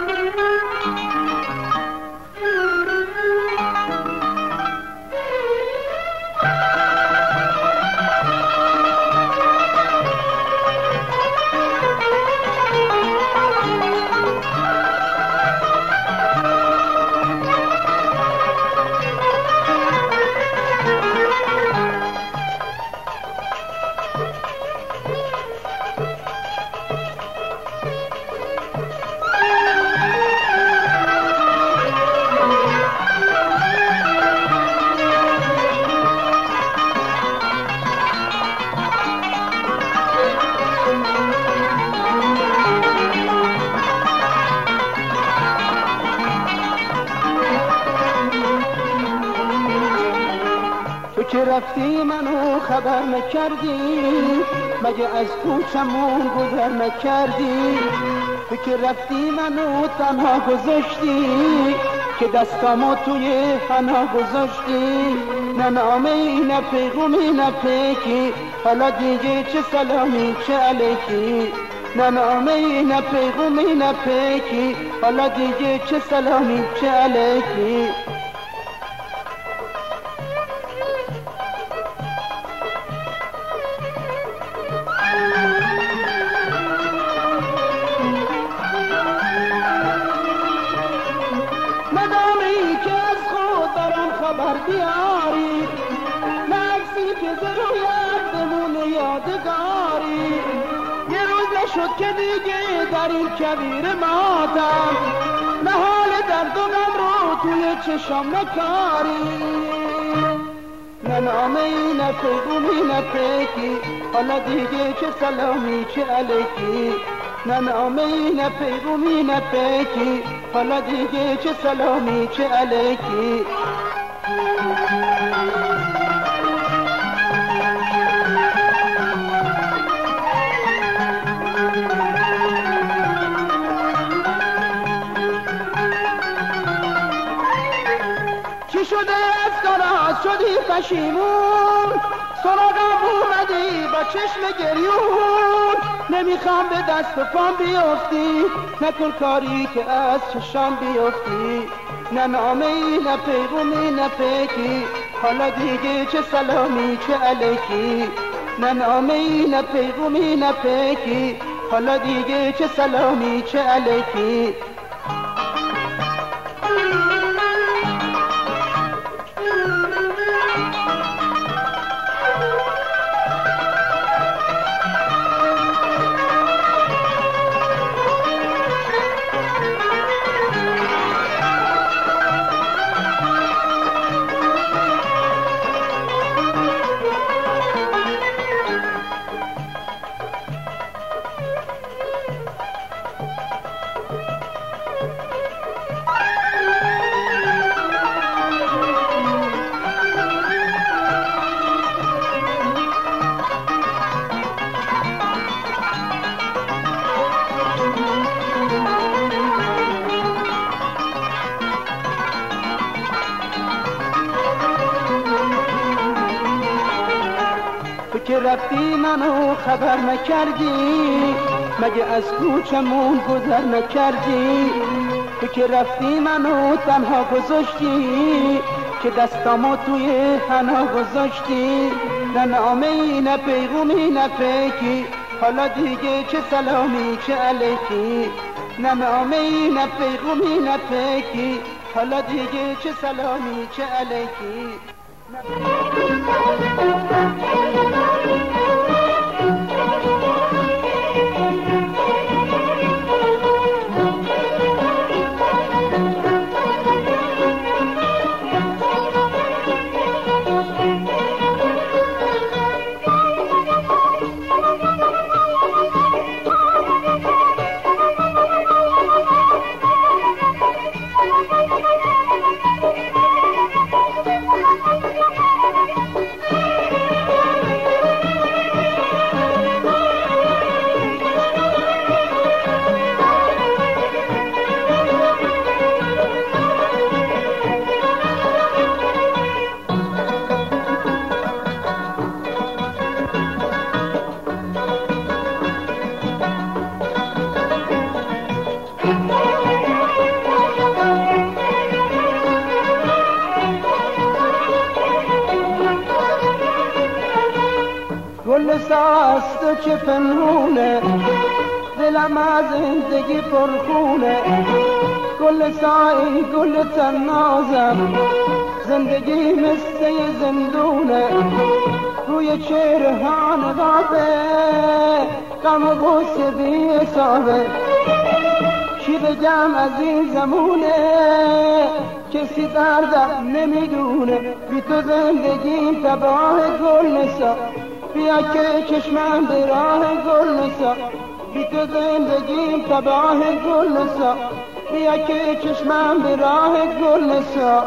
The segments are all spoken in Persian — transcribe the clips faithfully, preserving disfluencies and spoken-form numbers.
که رفتی منو خبر نکردی، مگه از کوچمون گذر نکردی؟ تو که رفتی منو تنها گذاشتی، که دستامو توی حنا گذاشتی. نه نامه نه پیغومی نه پیکی، حالا دیگه چه سلامی چه علیکی. نه نامه نه پیغومی نه پیکی، حالا دیگه چه سلامی چه علیکی. خبر بیاری، نه عکسی که ضرورت بمونه یادگاری. یه روز نشد که دیگه در این کویر ماتم، نه حال درد و غم رو توی چشام نکاری. نه نامه نه پیغومی نه پیکی، حالا دیگه چه سلامی چه علیکی. نه نامه نه پیغومی نه پیکی، حالا دیگه چه سلامی چه علیکی. چی شده از کارا شدی پشیمون، سراغم اومدی با چشم گریون. نمیخوام به دست و پام بیفتی، نکن کاری که از چشام بیفتی. نه نامه‌ای نه پیغومی نه پیکی، حالا دیگه چه سلامی چه علیکی. نه نامه‌ای نه پیغومی نه پیکی، حالا دیگه چه سلامی چه علیکی. که رفتی منو خبر نکردی، مگه از کوچمون گذر نکردی. تو که رفتی منو تنها گذاشتی، که دستامو توی حنا گذاشتی. نه نامه‌ای نه پیغومی نه پیکی، حالا دیگه چه سلامی چه علیکی. نه نامه‌ای نه پیغومی نه پیکی، حالا دیگه چه سلامی چه علیکی. ساست و چه پنهونه، دلم از زندگی پرخونه. گل سایی گل تنازم، زندگی مثل زندونه. روی چهرهان غابه غم و غصه بی حسابه. چی بگم از این زمونه، کسی دردم نمیدونه. بی تو زندگیم تباه گل نسا، بیا که چشمم به راه گل نسا. بی تو زندگیم تباه گل نسا، بیا که چشمم به راه گل نسا.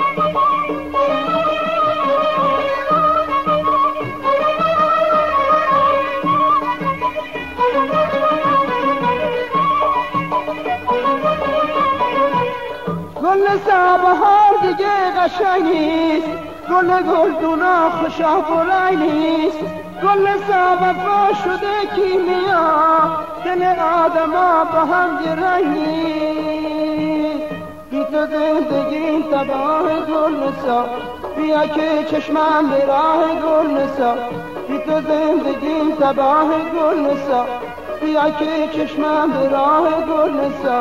گل نسا بهار دیگه قشنگ نیست، گل گلدونا خوشا برای نیست. گل نسا وفا شده کیمیا، دل آدما با هم گرنگ نیست. بی تو زندگی تباه گل نسا، بیا که چشمم به راه گل نسا. بی تو زندگی تباه گل نسا، بیا که چشمم به راه گل نسا.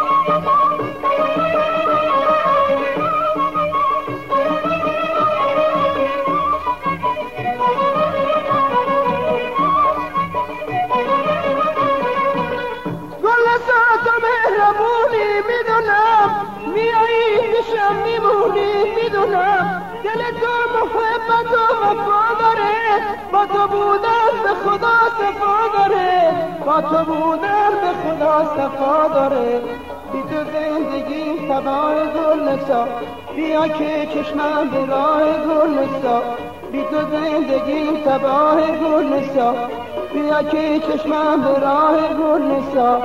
میمونی میدونم، دل تو محبت و وفا داره. با تو بودن به خدا صفا داره، با تو بودن به خدا صفا داره. بی تو زندگی تباه گل نسا، بیا که چشمم به راه گل نسا. بی تو زندگی تباه گل نسا، بیا که چشمم به راه گل نسا.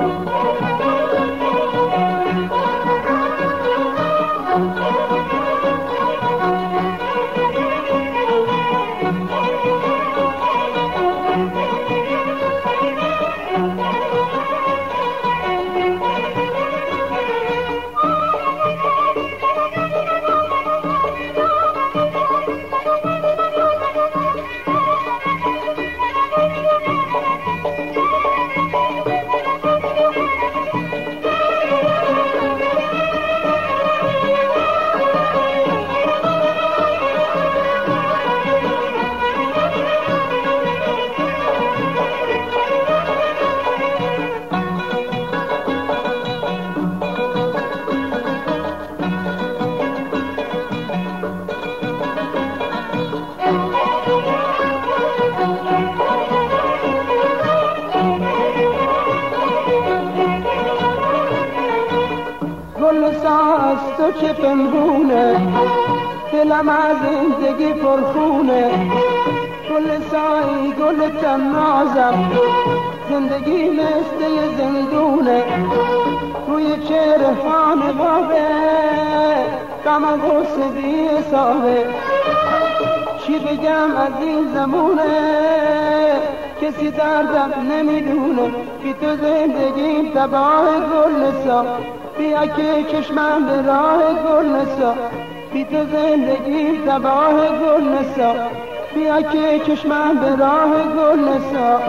گل ساست و چه پنهونه، دلم از زندگی پرخونه. گل سایی گل تنازم، زندگی مثل زندونه. روی چهرهان غابه غم و غصه بی حسابه. چی بگم از این زمونه، کسی دردم نمیدونه. بی تو زندگی تباه گل نسا، بیا که چشمم به راه گل نسا. بی تو زندگی تباه گل نسا، بیا که چشمم به راه گل نسا.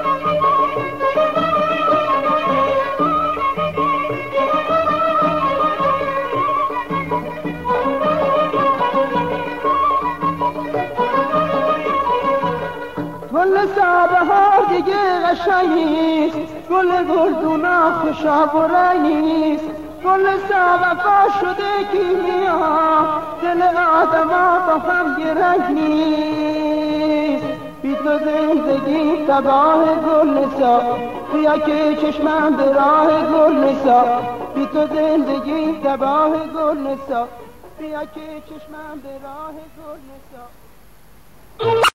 گل نسا بهار دیگه قشنگ نیست، گل گلدونا خوشا برای نیست. گل نسا وفا شده کیمیا، دل آدما با هم گرنگ نیست. بی تو زندگی تباه گل نسا، بیا که چشمم به راه گل نسا. بی تو زندگی تباه گل نسا، بیا که چشمم به راه گل نسا.